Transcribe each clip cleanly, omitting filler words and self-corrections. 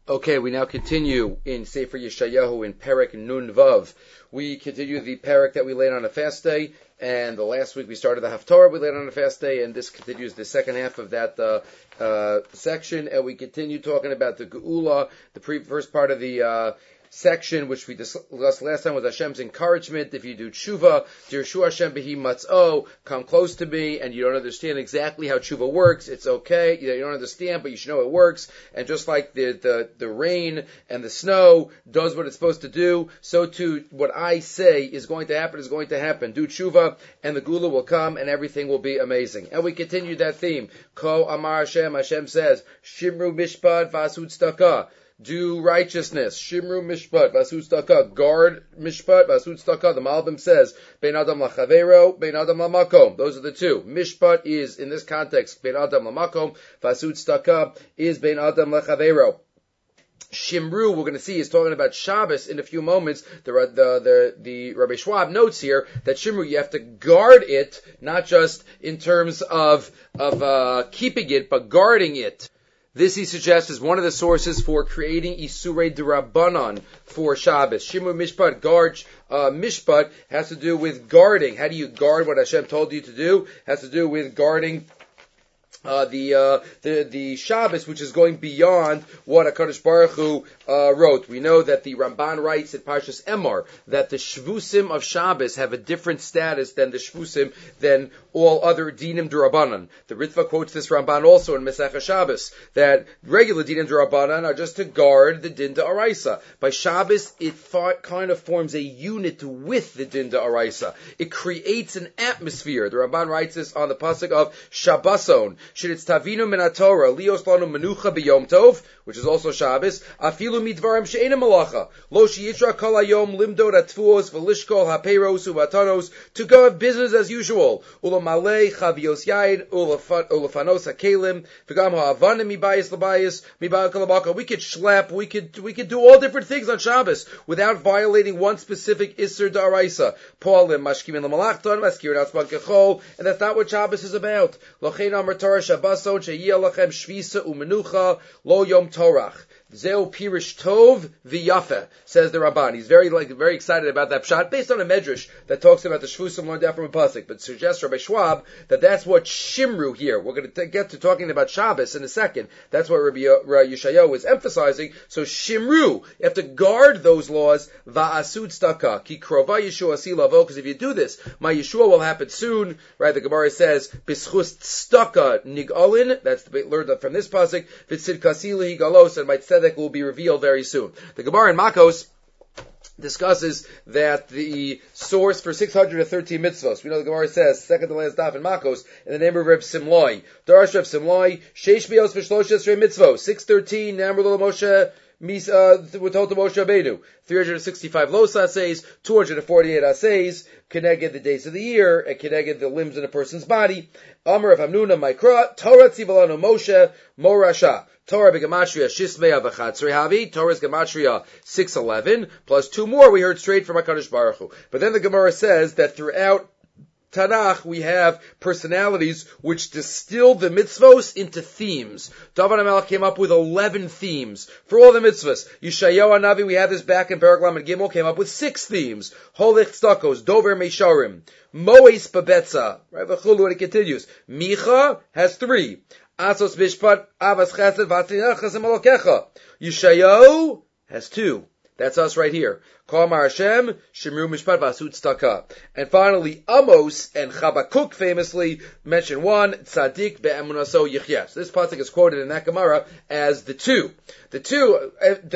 Okay, we now continue in Sefer Yeshayahu in Perek Nun Vav. We continue the Perek that we laid on a fast day, and the last week we started the Haftorah we laid on a fast day, and this continues the second half of that section, and we continue talking about the Geula, the first part of the section, which we discussed last time, was Hashem's encouragement. If you do tshuva, Dirshu Hashem behi matz'o, come close to me, and you don't understand exactly how tshuva works, it's okay. You don't understand, but you should know it works. And just like the rain and the snow does what it's supposed to do, so too what I say is going to happen is going to happen. Do tshuva, and the Geula will come, and everything will be amazing. And we continue that theme. Ko Amar Hashem, Hashem says, Shimru Mishpat Vasud Staka. Do righteousness. Shimru mishpat, vasud staka. Guard mishpat, vasud staka. The Malbim says, bein adam lachavero, bein adam lamakom. Those are the two. Mishpat is, in this context, bein adam lamakom. Vasud staka is bein adam lachavero. Shimru, we're going to see, is talking about Shabbos in a few moments. The Rabbi Schwab notes here that Shimru, you have to guard it, not just in terms of keeping it, but guarding it. This, he suggests, is one of the sources for creating Isurei D'Rabbanan for Shabbos. Shimru Mishpat, guard, Mishpat, has to do with guarding. How do you guard what Hashem told you to do? Has to do with guarding the Shabbos, which is going beyond what HaKadosh Baruch Hu wrote. We know that the Ramban writes in Parshas Emor that the Shvusim of Shabbos have a different status than the Shvusim than all other Dinim D'Rabbanan. The Ritva quotes this Ramban also in Mesech Shabbos, that regular Dinim D'Rabbanan are just to guard the Din D'Oraisa. By Shabbos, it kind of forms a unit with the Din D'Oraisa. It creates an atmosphere. The Ramban writes this on the pasuk of Shabboson. Shitz tavinu min haTorah lios lanu menucha b'yom tov, which is also Shabbos. Afilu midvarim she'ena malacha lo sheyitra kol hayom limdod atfuos v'lishkol haperos uvatanos, to go have business as usual. Ulomalei chavios yayin ulofanos hakelim v'gam ha'avanim mibayis labayis mibayil kalabaka. We could schlep, we could do all different things on Shabbos without violating one specific Isser D'Oraisa. Paulim mashkimin l'malachton maskirin atzman kechol, and that's not what Shabbos is about. Lochein amar Torah Shabboson sheyeh lachem shvisa umenucha lo yom torach. Zeu pirish tov v'yafe, says the Ramban. He's very excited about that pshat, based on a medrash that talks about the shvusim learned out from a pasuk, but suggests Rabbi Schwab that that's what Shimru here. We're going to get to talking about Shabbos in a second. That's what Rabbi Yeshayahu is emphasizing. So Shimru, you have to guard those laws. Va'asud staka ki krova Yeshua silavo, because if you do this, my Yeshua will happen soon. Right? The Gemara says bischus staka nigolin. That's learned from this pasuk. V'tzid kasili higalos, and my tzedek will be revealed very soon. The Gemara in Makos discusses that the source for 613 mitzvos, we know the Gemara says, second to last daf in Makos, in the name of Reb Simloi, Darash Reb Simloi, Sheish Bios V'Shlosh Esrei mitzvos, 613, Namar Lo Moshe, we're told to Moshe Rabbeinu, 365 los assays, 248 assays, connected the days of the year, and connected the limbs in a person's body. Amar of Hamnuna Maikra, Torah Tzivalanu Moshe, Morasha. Torah begematria Shismei Avachatzri Havi. Torah's gematria 611 plus two more we heard straight from HaKadosh Baruch Hu. But then the Gemara says that throughout Tanakh we have personalities which distilled the mitzvos into themes. David HaMelech came up with 11 themes for all the mitzvos. Yeshayahu HaNavi, we have this back in Perek Lamed Gimel, came up with 6 themes. Holich Tzedakos, Dover Meisharim, Moes Babetza, right? V'chulu, and it continues. Micha has 3. Asos Mishpat, Avas Chesed, Vatzina Chesed Malokecha. Yeshayahu has 2. That's us right here. K'amar Hashem, Shimru Mishpat Vasud Staka. And finally, Amos and Chabakuk famously mention 1, Tzadik be'emunaso yichyeh. So this pasuk is quoted in that Gemara as the 2. The 2,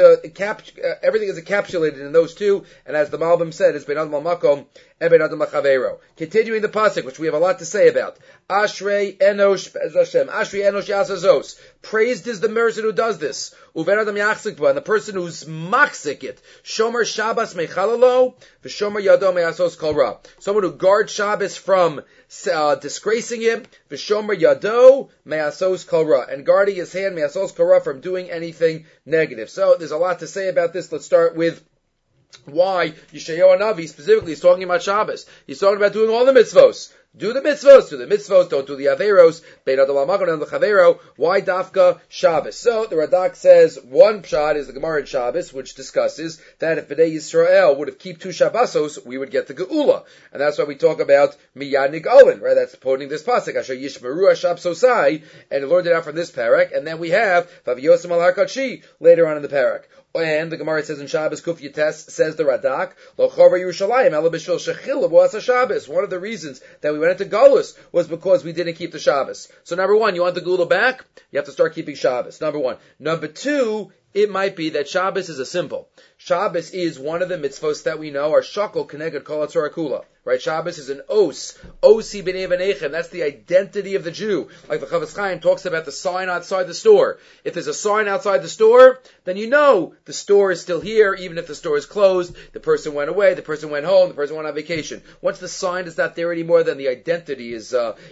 everything is encapsulated in those 2, and as the Malbim said, it's Ben Adam Makom and Ben Adam Lachavero. Continuing the pasuk, which we have a lot to say about. Ashrei Enosh Hashem, Ashrei Enosh Yasazos. Praised is the person who does this. Uven Adam Yachzik Ba, and the person who's machzik it. Shomer Shabbos mechalalo, v'shomer yado me'asos kol ra. Someone who guards Shabbos from disgracing it, v'shomer yado me'asos kol ra, and guarding his hand me'asos kol ra from doing anything negative. So there's a lot to say about this. Let's start with why Yeshayahu HaNavi specifically is talking about Shabbos. He's talking about doing all the mitzvos. Do the mitzvos, don't do the averos. Bein adam l'makom and l'chavero. Why dafka Shabbos? So the Radak says one pshat is the Gemara in Shabbos, which discusses that if Bnei Yisrael would have keep 2 Shabbosos, we would get the Geula, and that's why we talk about miyad nigalin, right? That's quoting this pasuk, Asher Yishmeru Shabsosai, and he learned it out from this parak, and then we have Vaviyosem al Harkachi later on in the parak. And the Gemara says in Shabbos Kuf Yates, says the Radak, Lo Chover Yerushalayim Ela B'Shvil Shechila B'As Shabbos. One of the reasons that we went into Golus was because we didn't keep the Shabbos. So number one, you want the Gula back? You have to start keeping Shabbos. Number one. Number two, it might be that Shabbos is a symbol. Shabbos is one of the mitzvos that we know are shakol keneged kol haTorah kula. Right? Shabbos is an osi b'nei v'nechem. That's the identity of the Jew. Like the Chavetz Chaim talks about the sign outside the store. If there's a sign outside the store, then you know the store is still here, even if the store is closed. The person went away, the person went home, the person went on vacation. Once the sign is not there anymore, then the identity is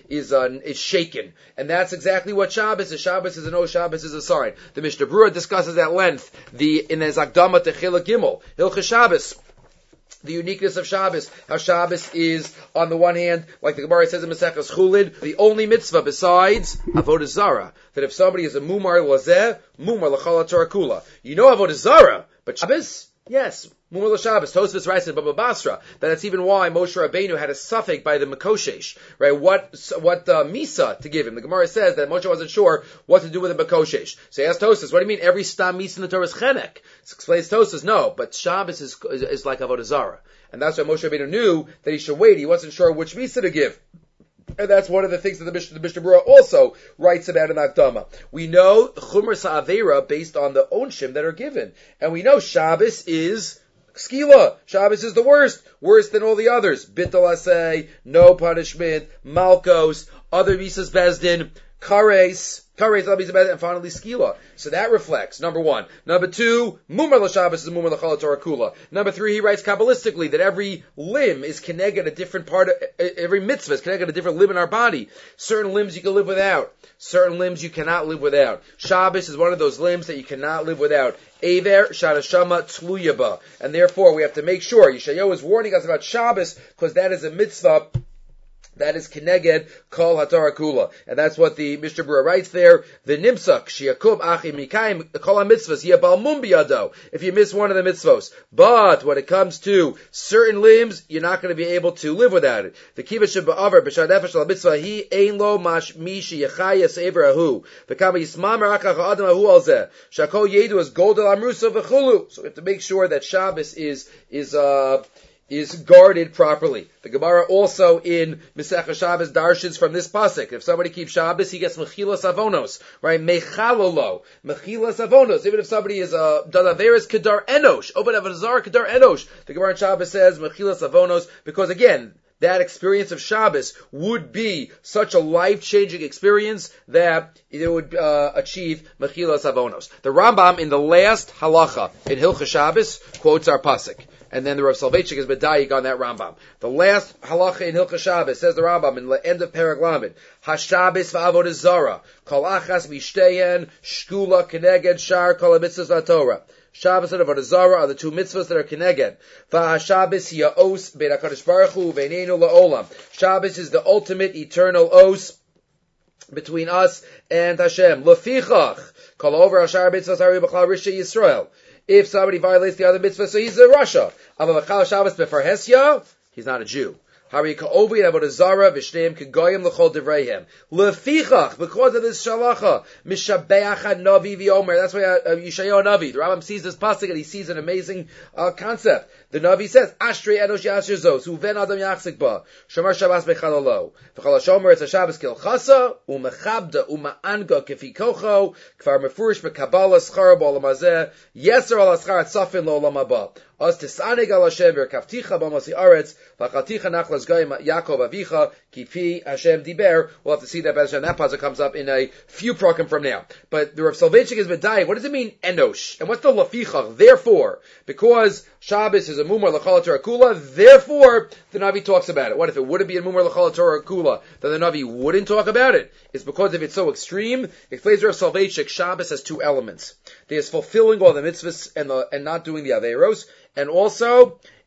shaken. And that's exactly what Shabbos is. Shabbos is an oath, Shabbos is a sign. The Mishnah Berurah discusses at length in his Akdama Techila Gimel, Hilchos Shabbos, the uniqueness of Shabbos, how Shabbos is, on the one hand, like the Gemara says in Maseches Chulin, the only mitzvah besides Avodah Zarah, that if somebody is a mumar lazeh, mumar l'chal haTorah kula. You know Avodah Zarah, but Shabbos? Yes. Mumar l'Shabbos. Tosfos writes in Baba Basra that that's even why Moshe Rabbeinu had a suffix by the Makoshesh, right? What misa to give him. The Gemara says that Moshe wasn't sure what to do with a Makoshesh. So he asked Tosfos, what do you mean every stam misa in the Torah is chenek? So explains Tosfos, no, but Shabbos is like Avodah Zarah. And that's why Moshe Rabbeinu knew that he should wait. He wasn't sure which misa to give. And that's one of the things that the Mishnah Berurah also writes about in Akdama. We know Chumras HaAveira based on the onshim that are given. And we know Shabbos is Skila. Shabbos is the worse than all the others. Bittul Aseh, no punishment, Malkos, other Misas Bezdin, Kares, and finally Skila. So that reflects, number one. Number two, Mumar l'Shabbos is Mumar l'chal haTorah kula. Number three, he writes Kabbalistically that every limb is connected a different part of, every mitzvah is connected a different limb in our body. Certain limbs you can live without. Certain limbs you cannot live without. Shabbos is one of those limbs that you cannot live without. Aver Shadashama Tluyaba. And therefore we have to make sure, Yeshayahu is warning us about Shabbos, because that is a mitzvah that is keneged kol haTorah kula, and that's what the Mishnah Berurah writes there. The nimsak shiakub achi mikayim kol mitzvahs yabal mum biyado. If you miss one of the mitzvos, but when it comes to certain limbs, you're not going to be able to live without it. The kibbutz shebaver b'shad nefesh la mitzvah he ein lo mash mishi yachayas everahu. The kama yismamer akach adam ahu al zeh shakol yedu as goldel amrusa v'chulu. So we have to make sure that Shabbos is guarded properly. The Gemara also in Masechah Shabbos darshins from this pasuk. If somebody keeps Shabbos, he gets mechilas avonos, right? Mechalolo, mechilas avonos. Even if somebody is done averis kedar enosh, open avazar kedar enosh. The Gemara in Shabbos says mechilas avonos because again, that experience of Shabbos would be such a life-changing experience that it would achieve mechilas avonos. The Rambam in the last halacha in Hilchos Shabbos quotes our pasuk. And then the Rav Soloveitchik is medayik on that Rambam. The last halacha in Hilchos Shabbos says the Rambam in the end of Perek Lamed, Hashabbos v'avodah zara, kol achas mishteyen, shkula keneged shar kol mitzvos haTorah. Shabbos and avodah zara are the two mitzvahs that are keneged. V'Hashabbos hiya'os bein HaKadosh Baruch Hu v'eineinu la'olam. Shabbos is the ultimate eternal os between us and Hashem. Lefichach, kol over hashar mitzvahs hari b'chlal rishei Yisrael. If somebody violates the other mitzvah, so he's a Rasha. He's not a Jew. Because of this shalacha, that's why Yeshayahu Navi, the Rambam sees this pasuk and he sees an amazing concept. The Navi says, Ashrei Enosh Yasher Zos, Uven Adam Yachzik Ba, Shomer Shabbos Bechalalo, V'chal HaShomer It's HaShabbos Kilchasa, Umechabda, Uma'anga Kefi Kocho, Kfar Mefurish Bekabbalah Schar B'Olam Hazeh, Yeser Al Aschar Tzafin L'Olam Haba. As Tisaneg Al Hashem V'Kavticha B'Masi Aretz, V'Chalticha Nachlas Goyim Yaakov Avicha, Kifi Hashem Diber. We'll have to see that Bezran. That puzzle comes up in a few prokim from now. But the Rav Soloveitchik is medayik. What does it mean, Enosh? And what's the Laficha? Therefore, because Shabbos is a Mumar L'chal haTorah kula, therefore the Navi talks about it. What if it wouldn't be a Mumar L'chal haTorah kula, then the Navi wouldn't talk about it? It's because if it's so extreme, explains Rav Soloveitchik, Shabbos has two elements. There's fulfilling all the mitzvahs and not doing the averos, and also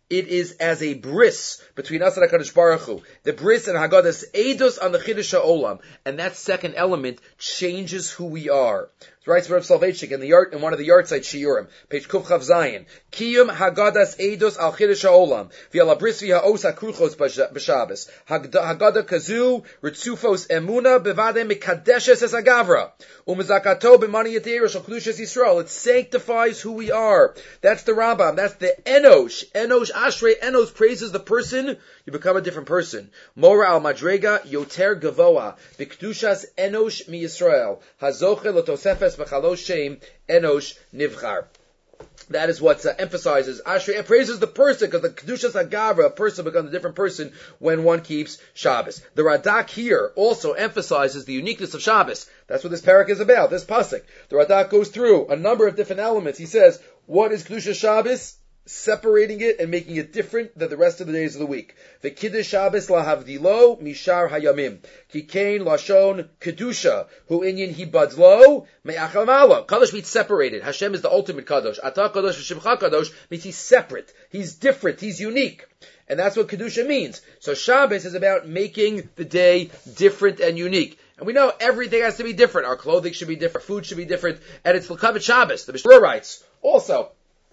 it is as a bris between us and HaKadosh Baruch Hu. The bris and Haggadah's eidos on the Chiddush HaOlam. And that second element changes who we are. It writes Rav Soloveitchik in one of the yard sites Shiurim, page Kuf Chav Zayin. Kiyum Haggadah's eidos al Chiddush HaOlam. V'ala bris v'ha'os ha'kruchos b'Shabbos. Haggadah kazu ritzufos emuna bevade mikadeshes es agavra. Umezakato b'mani yateiros al Kedushas Yisrael. It sanctifies who we are. That's the Rambam. That's the Enosh. Enosh Ashrei Enosh praises the person. You become a different person. Mora al Madrega Yoter Gavoa B'Kedushas Enosh Mi Yisrael Hazoche L'Tosefes B'Chalosh Shem Enosh Nivchar. That is what emphasizes Ashrei. It praises the person because the Kedushas Hagavra, a person becomes a different person when one keeps Shabbos. The Radak here also emphasizes the uniqueness of Shabbos. That's what this parak is about, this pasuk. The Radak goes through a number of different elements. He says, what is Kedushas Shabbos? Separating it and making it different than the rest of the days of the week. The Kiddush Shabbos lahavdilo mishar hayamim. Kikein lashon kedusha hu inyan hibadz lo me'achal mala. Kadosh means separated. Hashem is the ultimate kadosh. Ata kadosh v'shimcha kadosh means he's separate. He's different. He's unique. And that's what kedusha means. So Shabbos is about making the day different and unique. And we know everything has to be different. Our clothing should be different. Food should be different. And it's l'kavet Shabbos. The Mishnah writes also,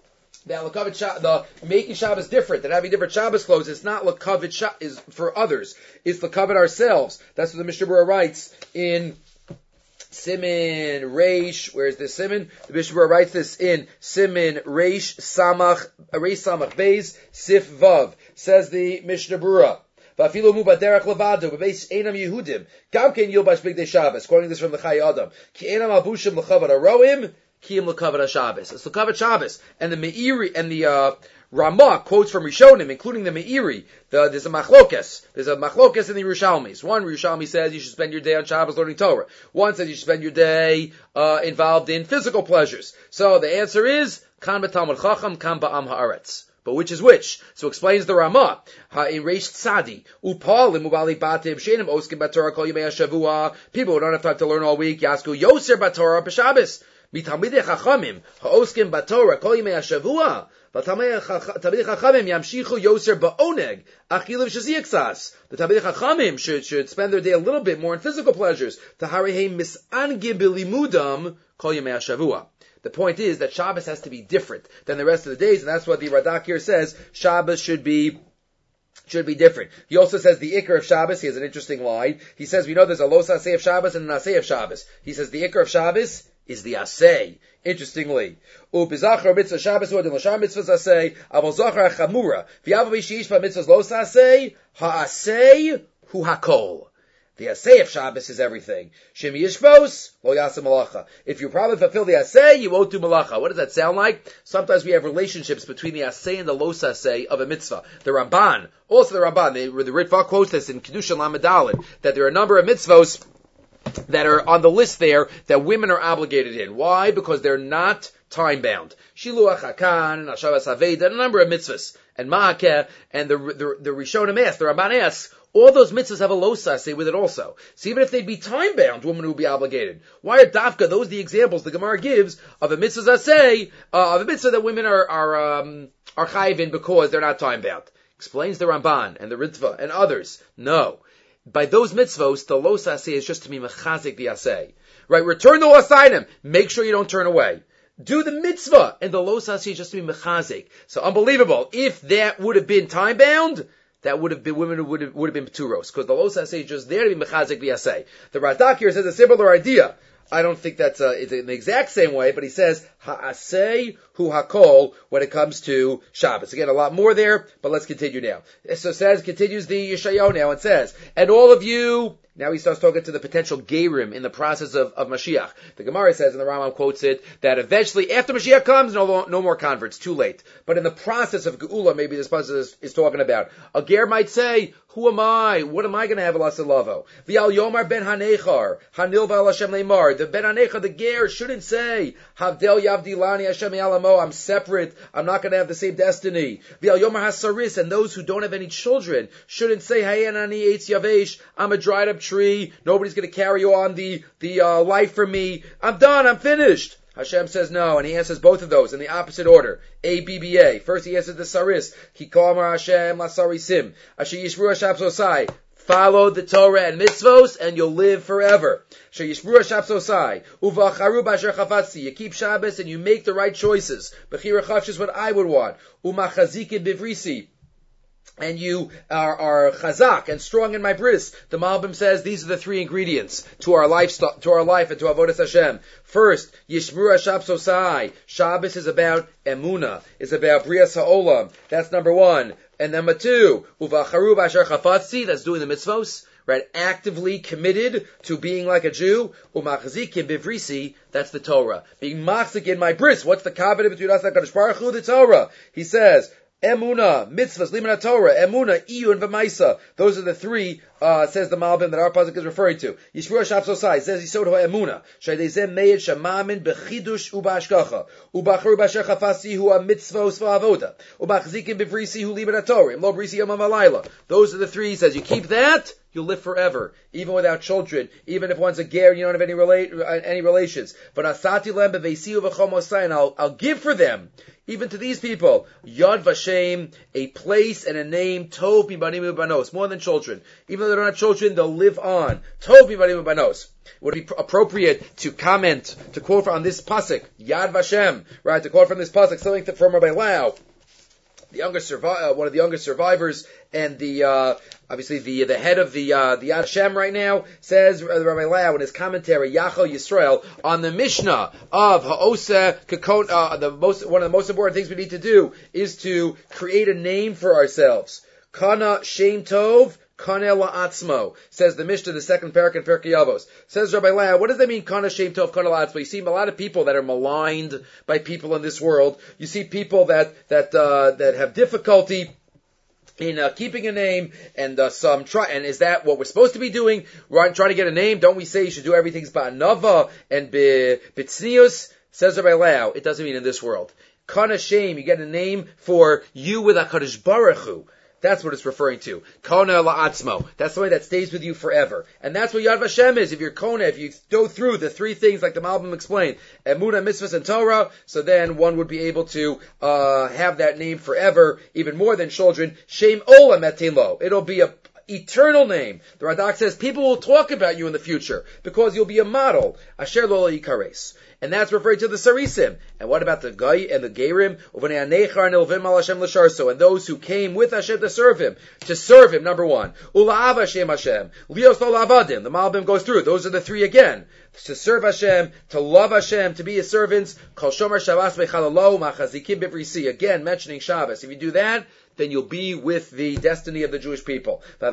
the making Shabbos different, that having different Shabbos clothes, it's not l'kavet is for others. It's l'kavet ourselves. That's what the Mishnah Berurah writes in Simin Reish. Where's this Simin? The Mishnah Berurah writes this in Simin Reish Samach Beis Sif Vav. Says the Mishnah Berurah. Va'afilu mu baderach levado bebeis einam Yehudim gam ken yilbash bigdei Shabbos. Quoting this from the Chai Adam. Ki einam albushim l'chavat aroim. Kiyim l'kavet Shabbos. It's l'kavet Shabbos. And the Meiri and the Ramah quotes from Rishonim, including the Meiri. There's a machlokes. There's a machlokes in the Yerushalmis. One Yerushalmi says you should spend your day on Shabbos learning Torah. One says you should spend your day involved in physical pleasures. So the answer is kan b'talmud chacham, kan ba'am haaretz. But which is which? So explains the Ramah. In Reish Tzadi, upalim ubali batim shenim oskim b'Torah kol yimei hashavua. People who don't have time to learn all week, yasku yoser b'Torah b'Shabbos. Mitamidei chachamim haoskim b'Torah kol yimei hashavua. V'tamidei chachamim yamshichu yoser ba'oneg achilu v'shaziyksas. The Tamidei chachamim should spend their day a little bit more in physical pleasures. Taharehem misangim b'limudam kol yimei hashavua. The point is that Shabbos has to be different than the rest of the days, and that's what the Radak here says. Shabbos should be different. He also says the Iker of Shabbos. He has an interesting line. He says, we know there's a Los Aseh of Shabbos and an Aseh of Shabbos. He says the Iker of Shabbos is the Aseh. Interestingly. Upizachar mitzvah Shabbos or the Lashar mitzvahs Aseh, avol zachar chamura. V'yavav ishish pa mitzvahs Los Aseh, ha-Aseh hu hakol. The Aseh of Shabbos is everything. Shemi yishvos, lo yasa malacha. If you probably fulfill the Aseh, you won't do malacha. What does that sound like? Sometimes we have relationships between the Aseh and the Los Aseh of a mitzvah. The Ramban, also the Ramban, the Ritva quotes this in Kedusha Lamed Daled, that there are a number of mitzvos that are on the list there that women are obligated in. Why? Because they're not time-bound. Shiluach HaKan, and Hashavas Haveda, and a number of mitzvahs. And Ma'akeh, and the Rishonim asks, the Ramban asks, all those mitzvahs have a Los Aseh with it also. So even if they'd be time-bound, women would be obligated. Why are Dafka, those are the examples the Gemara gives of a mitzvah Aseh, of a mitzvah that women are chayiv in because they're not time-bound. Explains the Ramban, and the Ritva, and others. No. By those mitzvos, the Los Aseh is just to be mechazik the Aseh. Right? Return the lost item. Make sure you don't turn away. Do the mitzvah, and the Los Aseh is just to be mechazik. So unbelievable. If that would have been time-bound, that would have been, women would have been pturos, because the Los Aseh is just there to be mechazik the Aseh. The Radak here says a similar idea. I don't think that's it's in the exact same way, but he says ha'aseh hu hakol when it comes to Shabbos. Again, a lot more there, but let's continue now. So continues the Yeshayahu now and says, and all of you. Now he starts talking to the potential Gerim in the process of Mashiach. The Gemara says, and the Rambam quotes it, that eventually after Mashiach comes, no more converts, too late. But in the process of Geula, maybe this process is talking about, a Ger might say, who am I? What am I going to have Alasalavo? V'al Yomar ben Hanechar, Hanil v'al Hashem Leimar. The ben Hanechar, the Ger, shouldn't say, Havdel Yavdilani Hashem Yalamo, I'm separate, I'm not going to have the same destiny. V'al Yomar Hasaris, and those who don't have any children, shouldn't say, Hayanani Eitz Yavesh, I'm a dried up tree, nobody's going to carry on the life for me. I'm done, I'm finished. Hashem says no, and he answers both of those in the opposite order. A, B, B, A. First he answers the Saris. Ki kol amar Hashem la sarisim. Asher yishbru hashapsosai. Follow the Torah and mitzvos, and you'll live forever. You keep Shabbos, and you make the right choices. Bechira chafsh is what I would want. Umachazikin bivrisi. And you are chazak and strong in my bris. The Malbim says these are the three ingredients to our life and to avodas Hashem. First, yishmur hashapsosai. Shabbos is about emuna, is about brias ha'olam. That's number one. And number two, uvacharu b'asher chafatzi. That's doing the mitzvos. Right, actively committed to being like a Jew. Umachazikim bivrisi. That's the Torah. Being machzik in my bris. What's the covenant between us and HaKadosh Baruch Hu? The Torah. He says, Emuna, mitzvahs, liman Torah, Emuna, Iyu, and V'maisa. Those are the three, says the Malbim, that our pasuk is referring to. Yishmur hashapsosai, says Yisod ha'emuna. Shaydezem meyed shamamin bechidush uba'ashkacha. Ubacharu b'asher chafasi hu mitzvos v'avoda. Ubachzikim bivrisi hu liman Torah. Imlo brisi yom ha'malayla. Those are the three, he says, you keep that, you'll live forever, even without children, even if one's a ger, you don't have any relations. But asati lem b'veisiu v'chomosai, and I'll give for them, even to these people, Yad Vashem, a place and a name, Tov Mibanim Ubanos, more than children. Even though they don't have children, they'll live on. Tov Mibanim Ubanos. Would it be appropriate to comment, to quote on this pasuk, Yad Vashem, right, to quote from this pasuk, something from Rabbi Lau, the one of the youngest survivors, and the obviously the head of the Yad Hashem right now, says Rabbi Lau in his commentary Yachal Yisrael on the Mishnah of Ha'osa Kakon. One of the most important things we need to do is to create a name for ourselves. Kana Shem Tov. Kana la'atzmo, says the Mishnah, the second parak in Pirkei Avos. Says Rabbi Lau, what does that mean, Kana Shem Tov, Kana la'atzmo? You see a lot of people that are maligned by people in this world. You see people that have difficulty in keeping a name, and and is that what we're supposed to be doing? We're trying to get a name. Don't we say you should do everything ba'anava and b'tznius? Says Rabbi Lau, it doesn't mean in this world. Kana Shem, you get a name for you with HaKadosh Baruch Hu. That's what it's referring to. Kona la'atzmo. That's the way that stays with you forever. And that's what Yad Vashem is. If you're Kona, if you go through the three things like the Malbim explained, Emunah, Mitzvahs, and Torah, so then one would be able to have that name forever, even more than children. Shem Olam etin lo. It'll be a eternal name. The Radak says people will talk about you in the future because you'll be a model. Asher lo yikares. And that's referring to the Sarisim. And what about the Gai and the Gerim? And those who came with Hashem to serve him, number one. Ula'av Hashem Hashem. Lios lo lavadim. The Malbim goes through. Those are the three again. To serve Hashem, to love Hashem, to be his servants. Kol shomer Shabbos bechalalo machazikim bivrisi. Again, mentioning Shabbos. If you do that, then you'll be with the destiny of the Jewish people. You,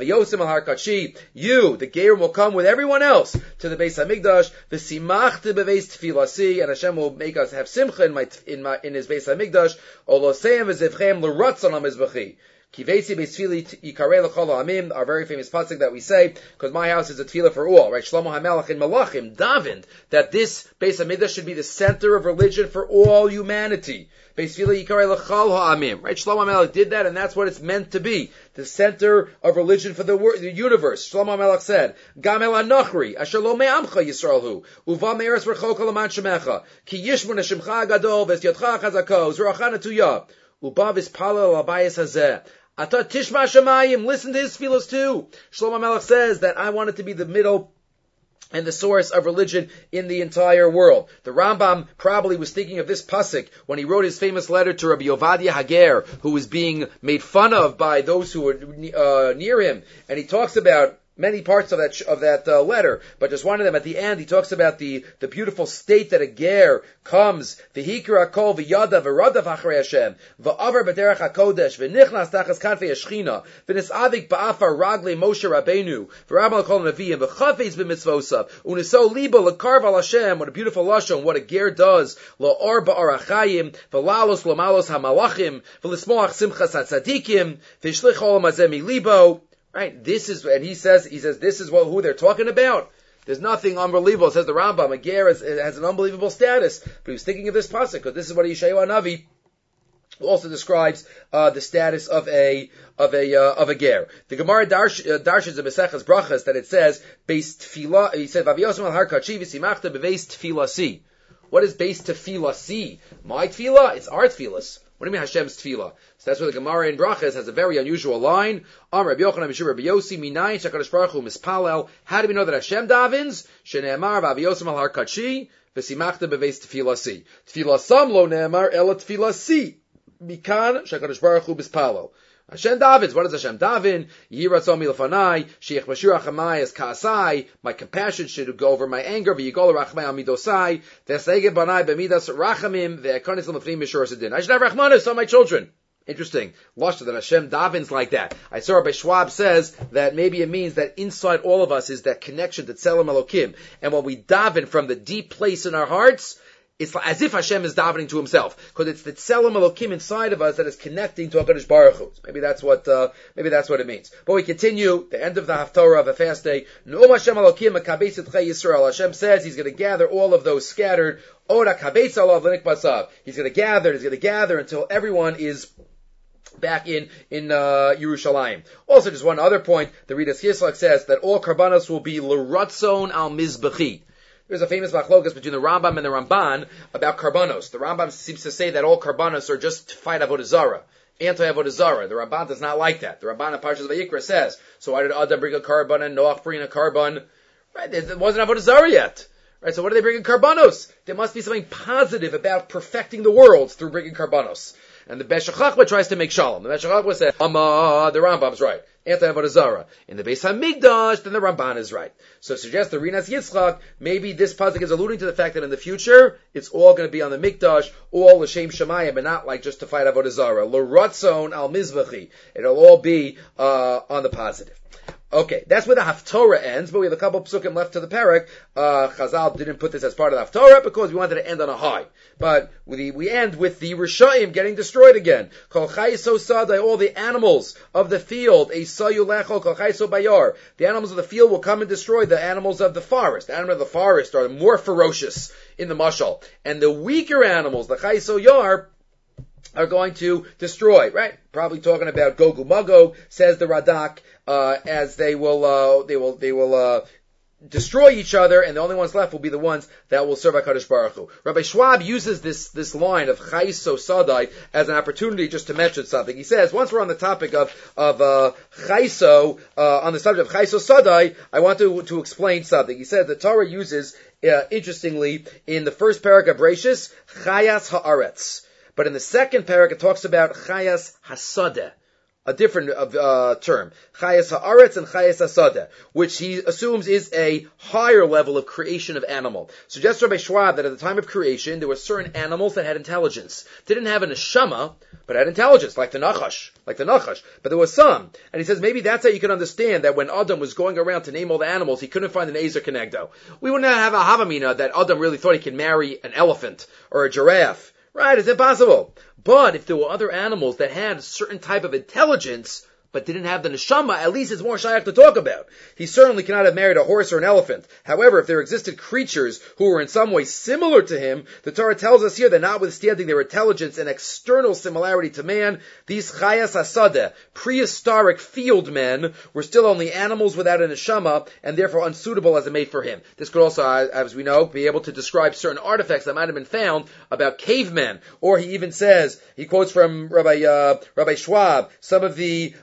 the Gerim, will come with everyone else to the Beis HaMikdash. V'simachta beveis tefilasi, and Hashem will make us have simcha in his Beis HaMikdash. Oloseim v'zevchem l'ratzon ha-mizbechi. Kivesi beis yikarei l'chol ha'amim, our very famous pasuk that we say, because my house is a tefillah for all, right? Shlomo HaMelech in Malachim davened that this Beis HaMikdash should be the center of religion for all humanity. Beis tefillah yikarei l'chol ha'amim, right? Shlomo HaMelech did that, and that's what it's meant to be, the center of religion for the universe. Shlomo HaMelech said, Gam el anochri, asher lo me'amcha Yisrael hu, uva me'eretz rechoka l'man shemecha, ki yishmun hashemcha agadol, v'es yodcha chazako, z'rachana tuyah, uba v'spalel abayis hazeh. Ata tishma shamayim, listen to his tefillos too. Shlomo Melech says that I want it to be the middle and the source of religion in the entire world. The Rambam probably was thinking of this pasuk when he wrote his famous letter to Rabbi Ovadia Hager, who was being made fun of by those who were near him. And he talks about many parts of that letter, but just one of them at the end, he talks about the beautiful state that a ger comes, v'hikra kol v'yada v'radav achrei Hashem, v'avar b'derech hakodesh, v'nichnas tachas kanfei hashchina, v'nisavik ba'afar raglei Moshe Rabbeinu, v'rabban l'kol neviim, v'chafetz b'mitzvosav, u'niso liba l'karv al Hashem. What a beautiful lashon, what a ger does, la'or ba'ar achayim, v'lalos l'malos hamalachim, v'lismoach simchas hatzadikim, v'shlich olam hazeh milibo. Right, and he says this is who they're talking about. There's nothing unbelievable. Says the Rambam, a ger has an unbelievable status. But he was thinking of this pasuk because this is what Yeshayahu Hanavi also describes the status of a ger. The Gemara darshes in Maseches Brachas that it says beis tefillah. He said, "Vaviyosem al har kachi v'simachta beveis tefilasi." What is base tefillah see? My tefillah? It's our tefillahs. What do you mean Hashem's tefillah? So that's where the Gemara in Brachas has a very unusual line. Rabbi Yochanan Mishur Rabbi Yossi Minayin Shakadosh Baruch Hu Mispalel. How do we know that Hashem davens? Shene'emar Rabbi Yosem al Har Kachi V'simachta beveis tefillah si. Tefillah sam lo ne'emar ela tefillah si. Mikan Shakadosh Baruch Hu Mispalel. Hashem davens. What does Hashem daven? Yehi ratzon milefanai, sheich bashir achamai as kaasai. My compassion should go over my anger. V'yigol rachamai al midosai. V'esege banai b'midas rachamim. V'ekonis l'mafnim mishur sedin. I should have rachmanis on my children. Interesting. Lashta that Hashem davens like that. I saw Rabbi Schwab says that maybe it means that inside all of us is that connection to Tzelem Elokim. And when we daven from the deep place in our hearts, it's as if Hashem is davening to Himself, because it's the Tzelem Elokim inside of us that is connecting to HaKadosh Baruch Hu. Maybe that's what it means. But we continue, the end of the Haftorah of a fast day. Nu'um Hashem Elokim mekabeis etchei Yisrael. Hashem says He's going to gather all of those scattered. Ora kabeis alav l'nik basav. He's going to gather until everyone is back in Yerushalayim. Also, just one other point, the Ridas Yislach says that all karbanos will be l'ratzon al mizbechi. There's a famous machlokas between the Rambam and the Ramban about karbanos. The Rambam seems to say that all karbanos are just to fight avodah zarah, anti-avodah zarah. The Ramban does not like that. The Ramban in Parshas Vayikra says, so why did Adam bring a karban and Noach bring a karban? Right, there wasn't avodah zarah yet. Right, so what do they bring in karbanos? There must be something positive about perfecting the world through bringing karbanos. And the Beis HaChachma tries to make shalom. The Beis HaChachma says, the Rambam's right. Anti-avodah zarah. In the Beis HaMikdash, then the Ramban is right. So it suggests the Rinas Yitzchak, maybe this pasuk is alluding to the fact that in the future, it's all going to be on the Mikdash, all l'shem shamayim, and not like just to fight avodah zarah. L'ratzon al mizbechi. It'll all be on the positive. Okay, that's where the Haftorah ends, but we have a couple psukim left to the parak. Chazal didn't put this as part of the Haftorah because we wanted to end on a high. But we end with the Rishaim getting destroyed again. Kol chayiso sadai, all the animals of the field, eisayu lecho, kol chayiso bayar. The animals of the field will come and destroy the animals of the forest. The animals of the forest are more ferocious in the mashal. And the weaker animals, the chayiso yar, are going to destroy, right? Probably talking about Gogu Magog, says the Radak, as they will destroy each other, and the only ones left will be the ones that will serve HaKadosh Baruch Hu. Rabbi Schwab uses this line of Chaiso Sadai as an opportunity just to mention something. He says, once we're on the topic of Chaiso, on the subject of Chaiso Sadai, I want to explain something. He said the Torah uses, interestingly, in the first parak of Bereishis, Chayas Haaretz. But in the second parak, it talks about Chayas Hasadeh, a different term. Chayas Haaretz and Chayas Hasadeh, which he assumes is a higher level of creation of animal. Suggests Rabbi Schwab that at the time of creation, there were certain animals that had intelligence. They didn't have a neshama, but had intelligence, like the Nachash. But there was some. And he says maybe that's how you can understand that when Adam was going around to name all the animals, he couldn't find an Ezer Kenegdo. We wouldn't have a Havamina that Adam really thought he could marry an elephant or a giraffe. Right, it's impossible. But if there were other animals that had a certain type of intelligence, but didn't have the neshama, at least it's more shaykh to talk about. He certainly cannot have married a horse or an elephant. However, if there existed creatures who were in some way similar to him, the Torah tells us here that notwithstanding their intelligence and external similarity to man, these chayas hasadeh, prehistoric field men, were still only animals without a neshama, and therefore unsuitable as a mate for him. This could also, as we know, be able to describe certain artifacts that might have been found about cavemen. Or he even says, he quotes from Rabbi Schwab, some of the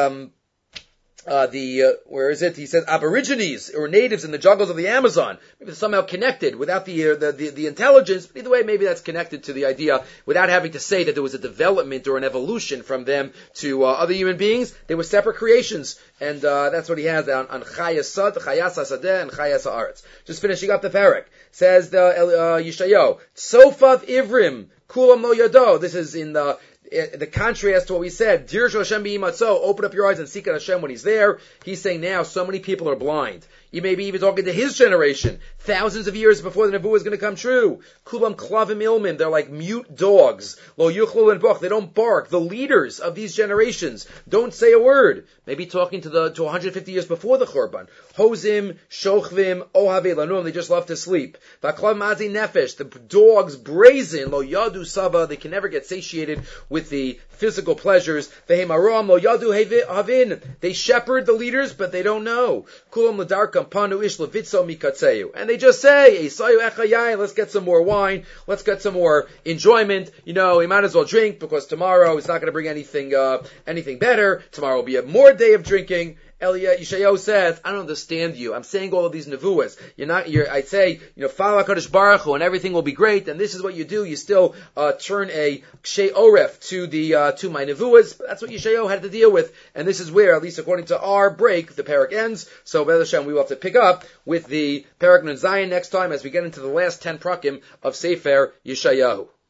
where is it? He says aborigines or natives in the jungles of the Amazon. Maybe they're somehow connected without the intelligence. But either way, maybe that's connected to the idea without having to say that there was a development or an evolution from them to other human beings. They were separate creations, and that's what he has on Chayas Hasadeh and Chayas Haaretz. Just finishing up the parak. Says the Yeshayahu, Tsofav Ivrim Kulam Lo Yado. This is in the contrast to what we said, Dirsh Hashem B'imatzo, open up your eyes and seek out Hashem when He's there. He's saying now so many people are blind. You may be even talking to his generation, thousands of years before the Nebuah is going to come true. Kulam Klavim Ilmin, they're like mute dogs. Lo Yuchlul and Buch, they don't bark. The leaders of these generations don't say a word. Maybe talking to 150 years before the Churban. Hozim, Shochvim, Ohave Lanum, they just love to sleep. Vaklav Mazi Nefesh, the dogs brazen, Lo Yadu Saba, they can never get satiated with the physical pleasures. Vehem Aram, Lo Yadu Havin, they shepherd the leaders, but they don't know. Kulam Ladarka, kampanu ish levitzo mikatzeu. And they just say, Eisayu echayayin, let's get some more wine, let's get some more enjoyment. You know, we might as well drink because tomorrow is not going to bring anything better. Tomorrow will be a more day of drinking. Yeshayahu says, I don't understand you. I'm saying all of these nevuas. I say, follow HaKadosh Baruch Hu and everything will be great, and this is what you do. You still, turn a kshe oref to my nevuas. That's what Yeshayahu had to deal with. And this is where, at least according to our break, the parak ends. So, Be'ez Hashem, we will have to pick up with the parak Nun Zayin next time as we get into the last 10 prakim of Sefer Yeshayahu.